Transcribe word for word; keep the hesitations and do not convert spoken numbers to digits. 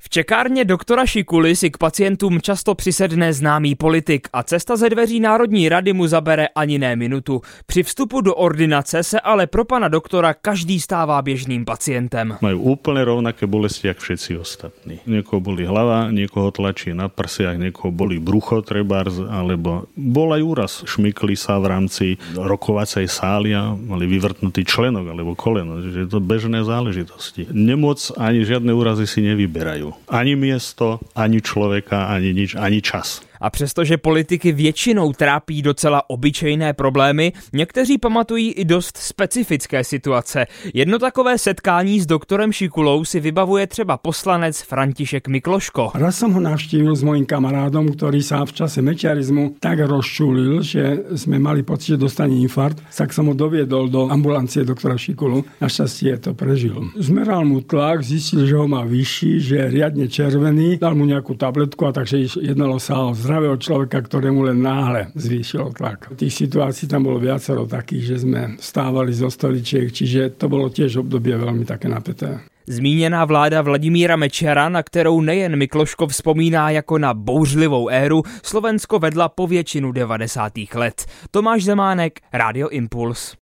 V čekárně doktora Šikuly si k pacientům často přisedne známý politik a cesta ze dveří Národní rady mu zabere ani ne minutu. Při vstupu do ordinace se ale pro pana doktora každý stává běžným pacientem. Majú úplne rovnaké bolesti, jak všetci ostatní. Niekoho boli hlava, niekoho tlačí na prsiach, niekoho boli brucho trebárs, alebo bol aj úraz. Šmykli sa v rámci rokovacej sály a mali vyvrtnutý členok alebo koleno. Čiže je to bežné záležitosti. Nemoc ani žiadne úrazy si nevyberajú. Ani miesto, ani človeka, ani nič, ani čas. A přestože politiky většinou trápí docela obyčejné problémy, někteří pamatují i dost specifické situace. Jedno takové setkání s doktorem Šikulou si vybavuje třeba poslanec František Mikloško. Raz som ho navštívil s mojím kamarádom, ktorý sa v čase mečiarizmu tak rozčulil, že sme mali pocit, že dostane infarkt, tak som ho doviedol do ambulancie doktora Šikulu. Našťastie to prežil. Zmeral mu tlak, zistil, že ho má vyšší, že je riadne červený, dal mu nejakú tabletku a takže jednalo sa o zdravého človeka, ktorému len náhle zvýšilo tlak. Tých situácií tam bolo viacero takých, že sme stávali zo stoličiek, čiže to bolo tiež obdobie veľmi také napäté. Zmíněná vláda Vladimíra Mečiara, na kterou nejen Mikloško vzpomíná jako na bouřlivou éru, Slovensko vedla po většinu devadesátých let. Tomáš Zemánek, Rádio Impuls.